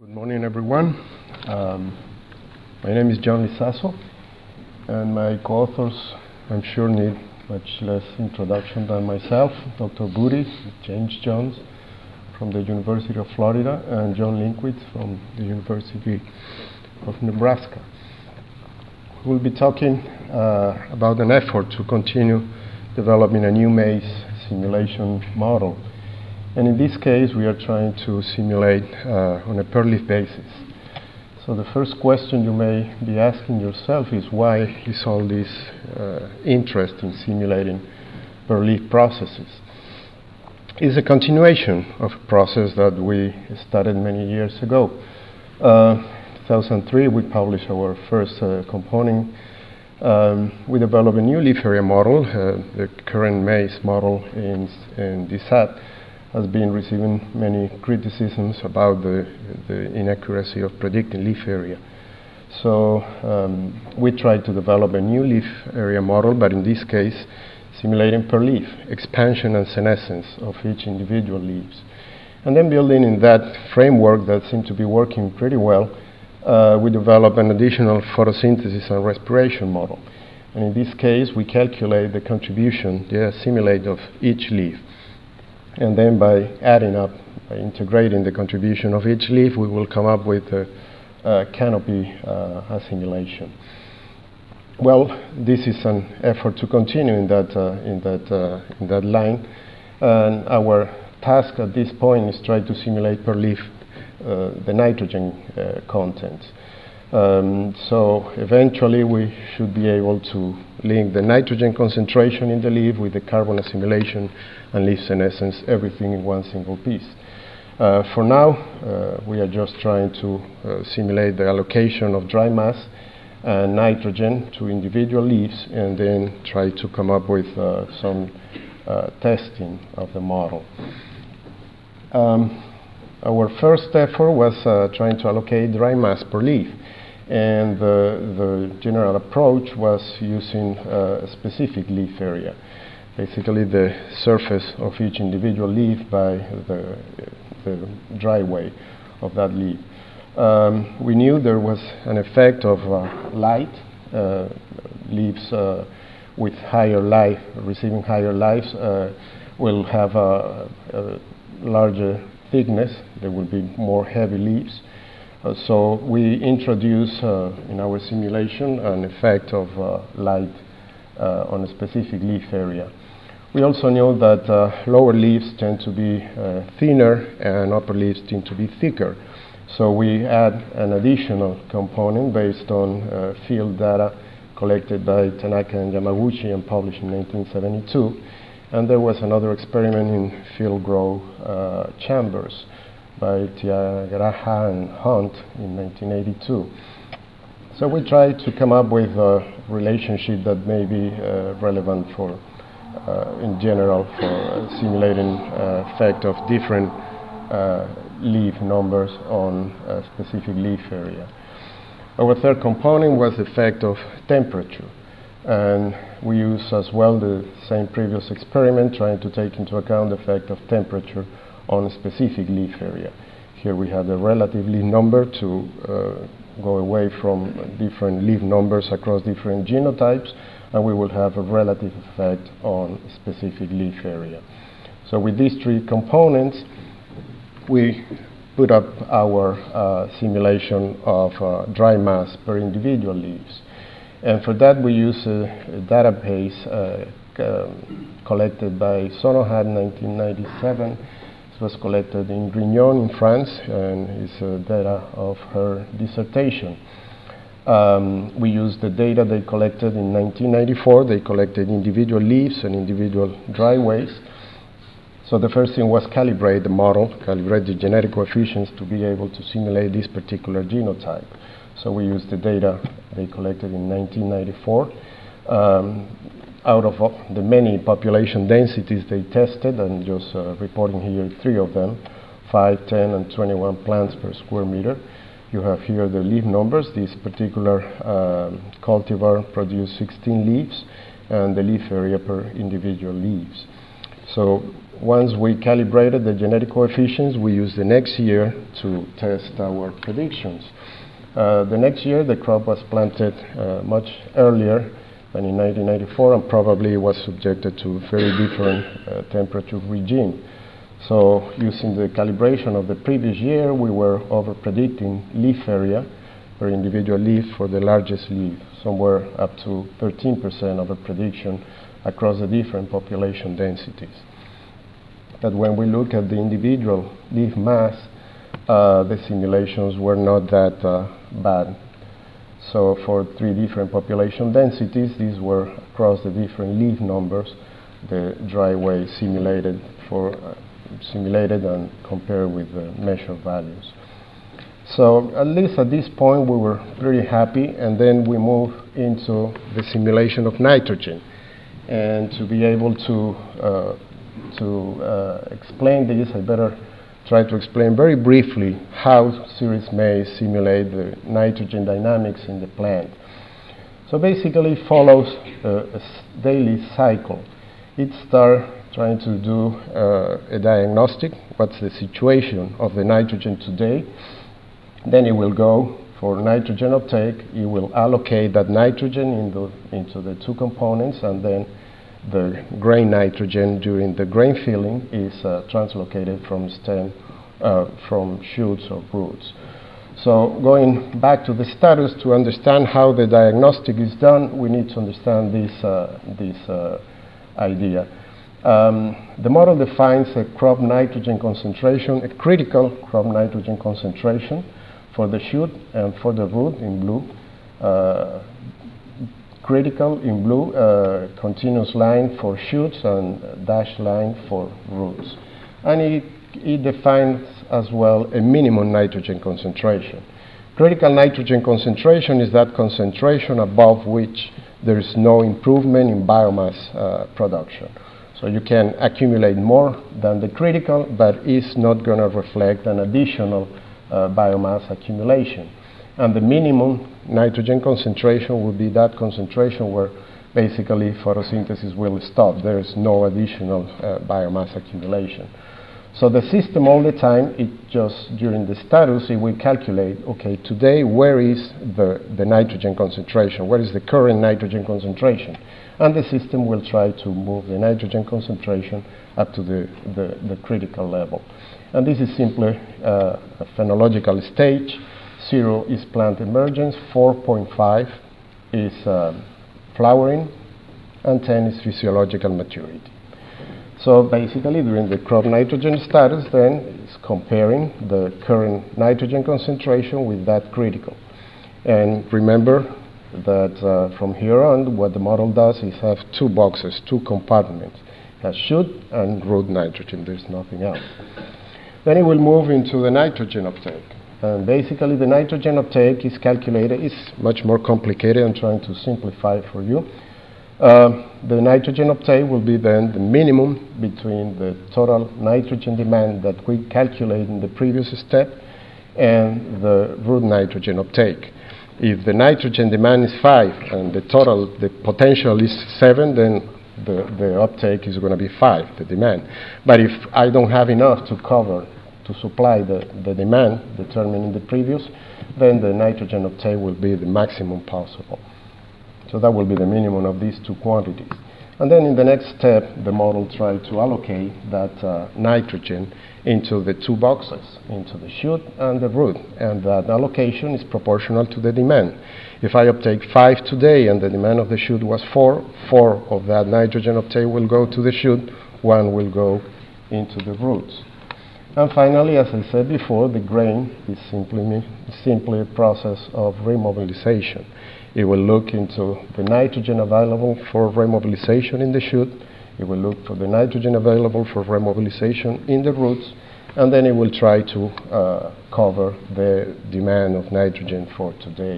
Good morning, everyone. My name is John Lizaso, and my co-authors, I'm sure, need much less introduction than myself. Dr. Booty, James Jones from the University of Florida, and John Linkwitz from the University of Nebraska. We'll be talking about an effort to continue developing a new maze simulation model. And in this case, we are trying to simulate on a per leaf basis. So the first question you may be asking yourself is, why is all this interest in simulating per leaf processes? It's a continuation of a process that we started many years ago. 2003, we published our first component. We developed a new leaf area model. The current maze model in DSAT has been receiving many criticisms about the inaccuracy of predicting leaf area. So we tried to develop a new leaf area model, but in this case, simulating per leaf, expansion and senescence of each individual leaves. And then building in that framework that seemed to be working pretty well, we developed an additional photosynthesis and respiration model. And in this case, we calculate the contribution, the assimilate of each leaf. And then by adding up, by integrating the contribution of each leaf, we will come up with a canopy assimilation. Well, this is an effort to continue in that line. And our task at this point is try to simulate per leaf the nitrogen content. So eventually we should be able to link the nitrogen concentration in the leaf with the carbon assimilation and leaf senescence, everything in one single piece. For now, we are just trying to simulate the allocation of dry mass and nitrogen to individual leaves, and then try to come up with some testing of the model. Our first effort was trying to allocate dry mass per leaf. And the general approach was using a specific leaf area, basically the surface of each individual leaf by the dry weight of that leaf. We knew there was an effect of light. Leaves with higher life, receiving higher lives, will have a larger thickness. There will be more heavy leaves. So we introduce in our simulation an effect of light on a specific leaf area. We also know that lower leaves tend to be thinner and upper leaves tend to be thicker. So we add an additional component based on field data collected by Tanaka and Yamaguchi and published in 1972. And there was another experiment in field grow chambers by Tiagaraha and Hunt in 1982. So we tried to come up with a relationship that may be relevant for, in general, for simulating effect of different leaf numbers on a specific leaf area. Our third component was the effect of temperature. And we use as well the same previous experiment, trying to take into account the effect of temperature on a specific leaf area. Here we have the relative leaf number to go away from different leaf numbers across different genotypes, and we will have a relative effect on a specific leaf area. So with these three components, we put up our simulation of dry mass per individual leaves. And for that, we use a database collected by Sonohat in 1997. It was collected in Grignon in France, and it's data of her dissertation. We used the data they collected in 1994. They collected individual leaves and individual dry weights. So the first thing was calibrate the model, calibrate the genetic coefficients to be able to simulate this particular genotype. So we used the data they collected in 1994. Out of the many population densities they tested, and just reporting here three of them, 5, 10, and 21 plants per square meter. You have here the leaf numbers. This particular cultivar produced 16 leaves, and the leaf area per individual leaves. So once we calibrated the genetic coefficients, we used the next year to test our predictions. The next year, the crop was planted much earlier than in 1994, and probably was subjected to very different temperature regime. So using the calibration of the previous year, we were over-predicting leaf area per individual leaf for the largest leaf, somewhere up to 13% of a prediction across the different population densities. But when we look at the individual leaf mass, the simulations were not that bad. So for 3 different population densities, these were across the different leaf numbers, the dry way simulated and compared with the measured values. So at least at this point we were pretty happy, and then we moved into the simulation of nitrogen. And to be able to explain this, I better try to explain very briefly how series maize simulate the nitrogen dynamics in the plant. So basically it follows a daily cycle. It starts trying to do a diagnostic, what's the situation of the nitrogen today. Then it will go for nitrogen uptake. It will allocate that nitrogen into the 2 components, and then the grain nitrogen during the grain filling is translocated from from shoots or roots. So going back to the status, to understand how the diagnostic is done, we need to understand this idea. The model defines a crop nitrogen concentration, a critical crop nitrogen concentration for the shoot and for the root in blue. Critical in blue, continuous line for shoots and dashed line for roots. And it defines as well a minimum nitrogen concentration. Critical nitrogen concentration is that concentration above which there is no improvement in biomass production. So you can accumulate more than the critical, but it's not going to reflect an additional biomass accumulation. And the minimum nitrogen concentration will be that concentration where basically photosynthesis will stop. There is no additional biomass accumulation. So the system all the time, it just during the status, it will calculate, okay, today where is the nitrogen concentration? What is the current nitrogen concentration? And the system will try to move the nitrogen concentration up to the critical level. And this is simply a phenological stage. 0 is plant emergence, 4.5 is flowering, and 10 is physiological maturity. So basically during the crop nitrogen status then is comparing the current nitrogen concentration with that critical. And remember that from here on what the model does is have 2 boxes, 2 compartments. It has shoot and root nitrogen, there's nothing else. Then it will move into the nitrogen uptake. And basically the nitrogen uptake is calculated, it's much more complicated. I'm trying to simplify it for you. The nitrogen uptake will be then the minimum between the total nitrogen demand that we calculate in the previous step and the root nitrogen uptake. If the nitrogen demand is 5 and the potential is 7, then the uptake is going to be 5, the demand. But if I don't have enough to supply the demand determined in the previous, then the nitrogen uptake will be the maximum possible. So that will be the minimum of these 2 quantities. And then in the next step, the model tries to allocate that nitrogen into the 2 boxes, into the shoot and the root. And that allocation is proportional to the demand. If I uptake 5 today and the demand of the shoot was 4, 4 of that nitrogen uptake will go to the shoot, 1 will go into the roots. And finally, as I said before, the grain is simply a process of remobilization. It will look into the nitrogen available for remobilization in the shoot. It will look for the nitrogen available for remobilization in the roots. And then it will try to cover the demand of nitrogen for today.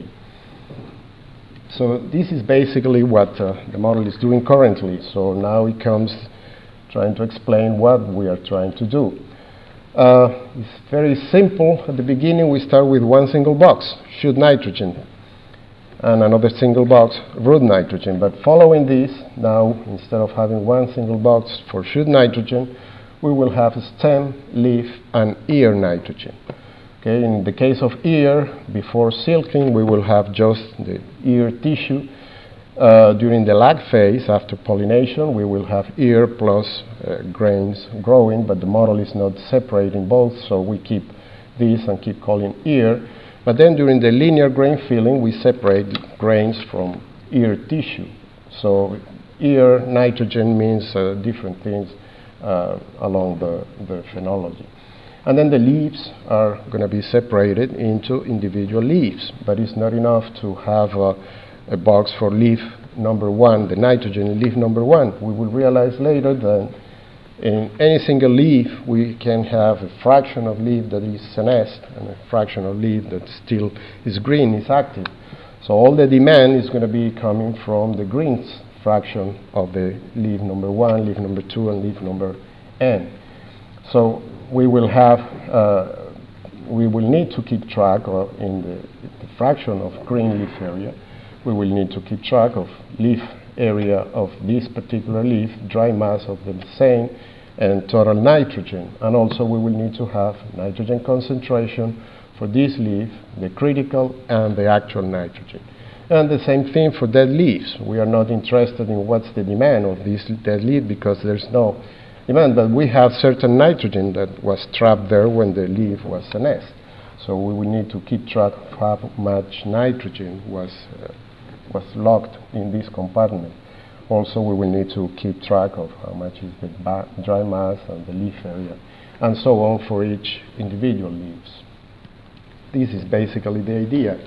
So this is basically what the model is doing currently. So now it comes trying to explain what we are trying to do. It's very simple. At the beginning, we start with 1 single box, shoot nitrogen, and another single box, root nitrogen. But following this, now, instead of having 1 single box for shoot nitrogen, we will have stem, leaf, and ear nitrogen. Okay, in the case of ear, before silking, we will have just the ear tissue. During the lag phase, after pollination, we will have ear plus grains growing, but the model is not separating both, so we keep this and keep calling ear. But then during the linear grain filling, we separate grains from ear tissue. So ear nitrogen means different things along the phenology. And then the leaves are going to be separated into individual leaves, but it's not enough to have a box for leaf number 1, the nitrogen in leaf number 1. We will realize later that in any single leaf we can have a fraction of leaf that is senesced and a fraction of leaf that still is green, is active. So all the demand is going to be coming from the green fraction of the leaf number 1, leaf number 2, and leaf number n. So we will have we will need to keep track of in the fraction of green leaf area. We will need to keep track of leaf area of this particular leaf, dry mass of the same, and total nitrogen. And also we will need to have nitrogen concentration for this leaf, the critical and the actual nitrogen. And the same thing for dead leaves. We are not interested in what's the demand of this dead leaf because there's no demand, but we have certain nitrogen that was trapped there when the leaf was senesced. So we will need to keep track of how much nitrogen was locked in this compartment. Also, we will need to keep track of how much is the dry mass and the leaf area, and so on for each individual leaves. This is basically the idea.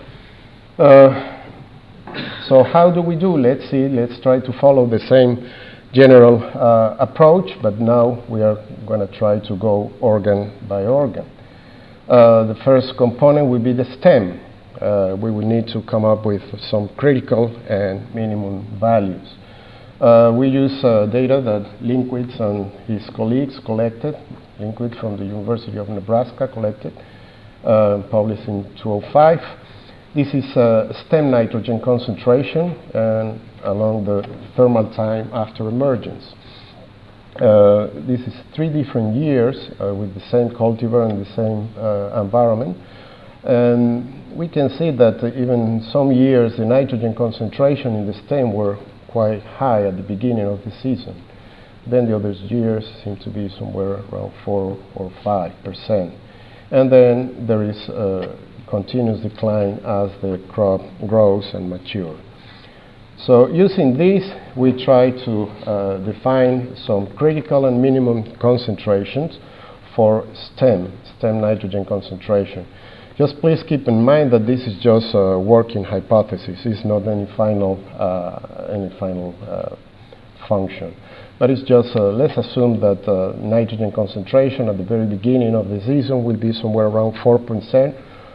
So how do we do? Let's see. Let's try to follow the same general approach, but now we are going to try to go organ by organ. The first component will be the stem. We will need to come up with some critical and minimum values. We use data that Lindquist and his colleagues collected. Lindquist from the University of Nebraska collected, published in 2005. This is stem nitrogen concentration and along the thermal time after emergence. This is 3 different years with the same cultivar and the same environment. And we can see that even some years the nitrogen concentration in the stem were quite high at the beginning of the season. Then the other years seem to be somewhere around 4 or 5%. And then there is a continuous decline as the crop grows and matures. So using this, we try to define some critical and minimum concentrations for stem nitrogen concentration. Just please keep in mind that this is just a working hypothesis. It's not any final function. But it's just, let's assume that nitrogen concentration at the very beginning of the season will be somewhere around 4%,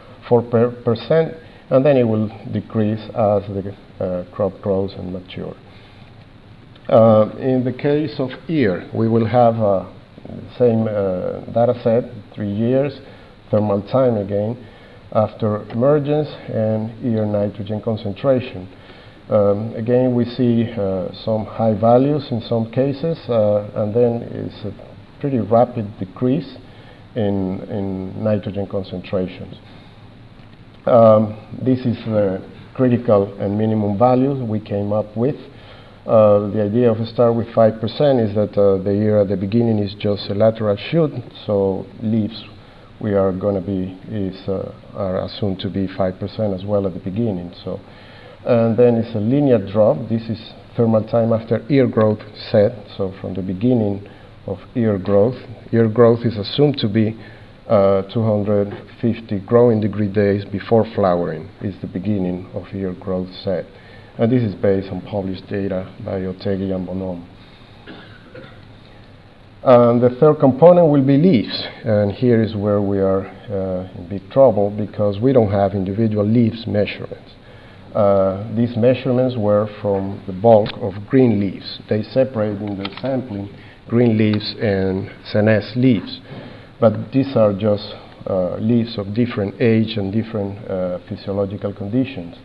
and then it will decrease as the crop grows and matures. In the case of ear, we will have the same data set, 3 years, thermal time again, after emergence, and ear nitrogen concentration. Again, we see some high values in some cases, and then it's a pretty rapid decrease in nitrogen concentrations. This is the critical and minimum values we came up with. The idea of start with 5% is that the ear at the beginning is just a lateral shoot, so leaves we are going to be are assumed to be 5% as well at the beginning. So, and then it's a linear drop. This is thermal time after ear growth set. So from the beginning of ear growth is assumed to be 250 growing degree days before flowering is the beginning of ear growth set. And this is based on published data by Otegui and Bonhomme. The third component will be leaves, and here is where we are in big trouble because we don't have individual leaves measurements. These measurements were from the bulk of green leaves. They separate in the sampling green leaves and senesced leaves, but these are just leaves of different age and different physiological conditions.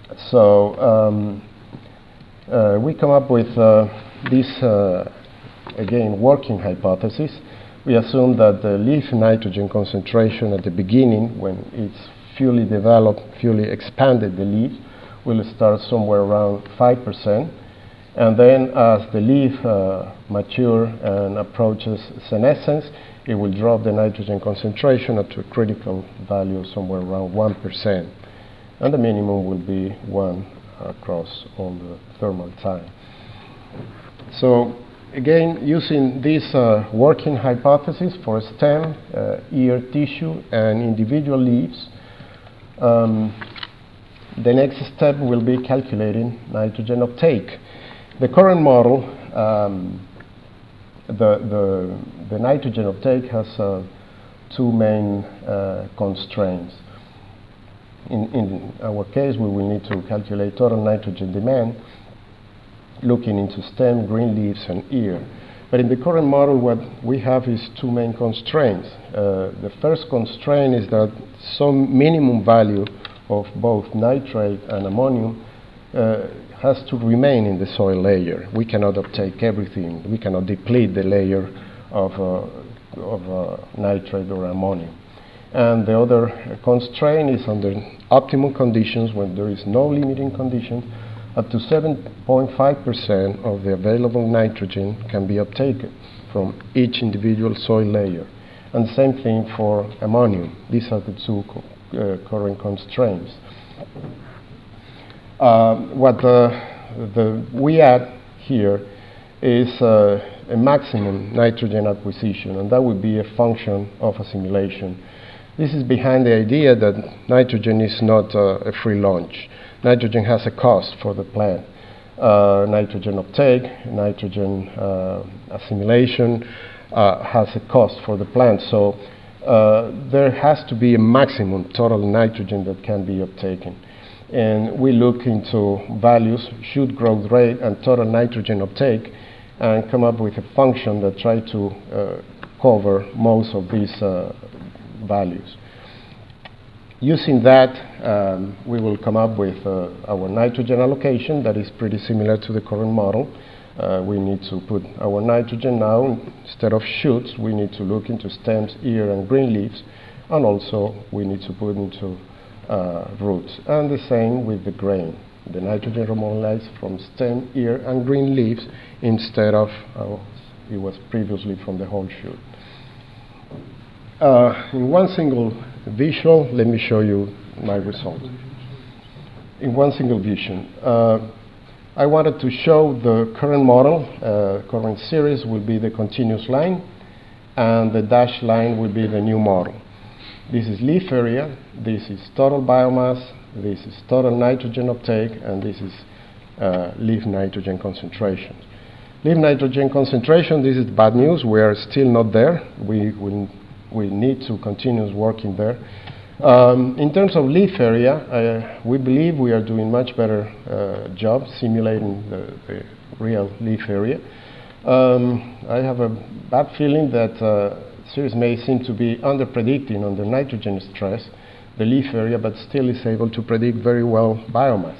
So we come up with this again, working hypothesis. We assume that the leaf nitrogen concentration at the beginning, when it's fully developed, fully expanded, the leaf will start somewhere around 5%. And then as the leaf matures and approaches senescence, it will drop the nitrogen concentration up to a critical value somewhere around 1%. And the minimum will be 1 across all the thermal time. So again, using this working hypothesis for stem, ear tissue, and individual leaves, the next step will be calculating nitrogen uptake. The current model, the nitrogen uptake has two main constraints. In our case, we will need to calculate total nitrogen demand, looking into stem, green leaves, and ear. But in the current model, what we have is two main constraints. The first constraint is that some minimum value of both nitrate and ammonium has to remain in the soil layer. We cannot uptake everything. We cannot deplete the layer of nitrate or ammonium. And the other constraint is under optimal conditions, when there is no limiting condition, up to 7.5% of the available nitrogen can be uptaken from each individual soil layer. And the same thing for ammonium. These are the two current constraints. What we add here is a maximum nitrogen acquisition, and that would be a function of assimilation. This is behind the idea that nitrogen is not a free lunch. Nitrogen has a cost for the plant. Nitrogen uptake, nitrogen assimilation has a cost for the plant. So there has to be a maximum total nitrogen that can be uptaken. And we look into values, shoot growth rate, and total nitrogen uptake, and come up with a function that tries to cover most of these values. Using that, we will come up with our nitrogen allocation that is pretty similar to the current model. We need to put our nitrogen now, instead of shoots, we need to look into stems, ear, and green leaves, and also we need to put into roots. And the same with the grain. The nitrogen remobilized from stem, ear, and green leaves instead of it was previously from the whole shoot. In one single visual, let me show you my results. In one single vision, I wanted to show the current model. Current series will be the continuous line, and the dashed line will be the new model. This is leaf area, this is total biomass, this is total nitrogen uptake, and this is leaf nitrogen concentration. Leaf nitrogen concentration, this is bad news. We are still not there. We need to continue working there. In terms of leaf area, we believe we are doing much better job simulating the real leaf area. I have a bad feeling that series may seem to be under-predicting under nitrogen stress, the leaf area, but still is able to predict very well biomass.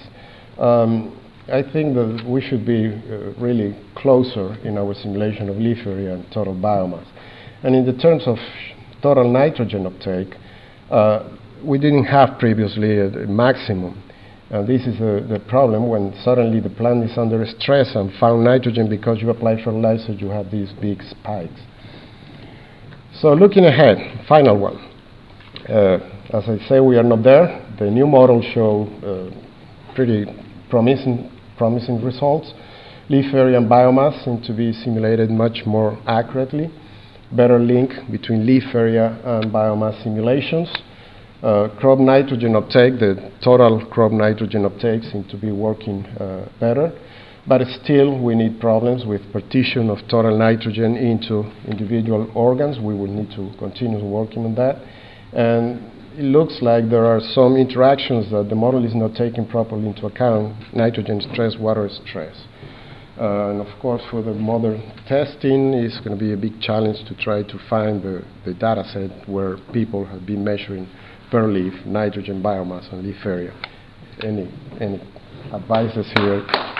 I think that we should be really closer in our simulation of leaf area and total biomass. And in the terms of total nitrogen uptake, we didn't have previously a maximum. And this is the problem when suddenly the plant is under stress and found nitrogen because you apply fertilizer, you have these big spikes. So looking ahead, final one. As I say, we are not there. The new model show pretty promising results. Leaf area and biomass seem to be simulated much more accurately. Better link between leaf area and biomass simulations. Crop nitrogen uptake, the total crop nitrogen uptake seems to be working better. But still, we need problems with partition of total nitrogen into individual organs. We will need to continue working on that. And it looks like there are some interactions that the model is not taking properly into account: nitrogen stress, water stress. And of course, for the modern testing, it's going to be a big challenge to try to find the data set where people have been measuring per leaf nitrogen, biomass, and leaf area. Any advices here?